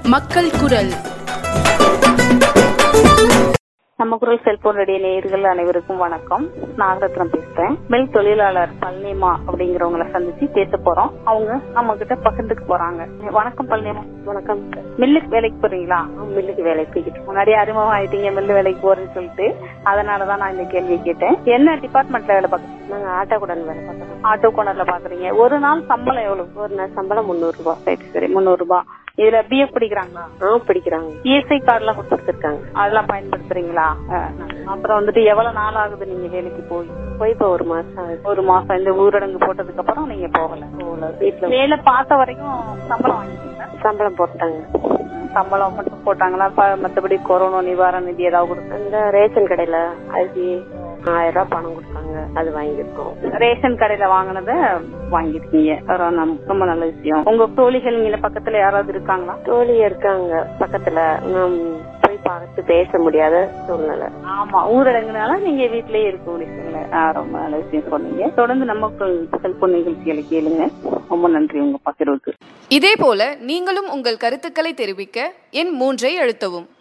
மக்கள் குரல். நம்ம குரல் செல்போன் ரேடியோ நேயர்கள் அனைவருக்கும் வணக்கம். நாகரத்னம் பேசுறேன். மில் தொழிலாளர் பழனிமா அப்படிங்கிறவங்களை சந்திச்சு பேச போறோம். அவங்க நம்ம கிட்ட பகிர்ந்துக்கு போறாங்க. வணக்கம் பழனிமா. வணக்கம். மில்லுக்கு வேலைக்கு போறீங்களா? மில்லுக்கு வேலைக்கு போய்கிட்டு முன்னாடியே அறிமுகம் ஆயிட்டீங்க மில்லு வேலைக்கு போறேன்னு சொல்லிட்டு. அதனாலதான் நான் இந்த கேள்வியை கேட்டேன். என்ன டிபார்ட்மெண்ட்ல வேலை பாக்குறீங்க? நாங்க ஆட்டோ கூட வேலை பாக்குறோம். ஆட்டோ கோனர்ல பாக்குறீங்க. ஒரு நாள் சம்பளம் எவ்வளவு? ஒரு நாள் சம்பளம் 300 ரூபாய். சரி 300 ரூபாய். இதுல பிஎஃப் பிடிக்கிறாங்களா? பிடிக்கிறாங்க. இஎஸ்ஐ கார்டு எல்லாம் கொடுத்துருக்காங்க. அதெல்லாம் பயன்படுத்துறீங்களா? அப்புறம் வந்துட்டு எவ்வளவு நாள் ஆகுது நீங்க வேலைக்கு போய்? இப்ப 1 மாசம் ஆகுது. 1 மாசம். இந்த ஊரடங்கு போட்டதுக்கு அப்புறம் நீங்க போகல? வீட்டுல வேலை பார்த்த வரைக்கும் சம்பளம் வாங்கிட்டீங்களா? சம்பளம் போட்டாங்க. சம்பளம் மட்டும் போட்டாங்களா? மத்தபடி கொரோனா நிவாரண நிதி ஏதாவது கொடுத்தாங்க? இந்த ரேஷன் கடையில அரிசி 1000 ரூபாய் பணம் கொடுத்தாங்க. அது வாங்கிருக்கோம். ரேஷன் கடையில வாங்கினத வாங்கிருக்கீங்க. ரொம்ப நல்ல விஷயம். உங்க தோழிகள் இங்க பக்கத்துல யாராவது இருக்காங்களா? தோழி இருக்காங்க பக்கத்துல. போய் பார்த்து பேச முடியாத சூழ்நிலை. ஆமா, ஊரடங்குனால நீங்க வீட்லயே இருக்க முடியல. ரொம்ப நல்ல விஷயம் சொன்னீங்க. தொடர்ந்து நம்ம செல்போன் நிகழ்ச்சிகளை கேளுங்க. ரொம்ப நன்றி உங்க பகிர்வுக்கு. இதே போல நீங்களும் உங்கள் கருத்துக்களை தெரிவிக்க எண் 3 அழுத்தவும்.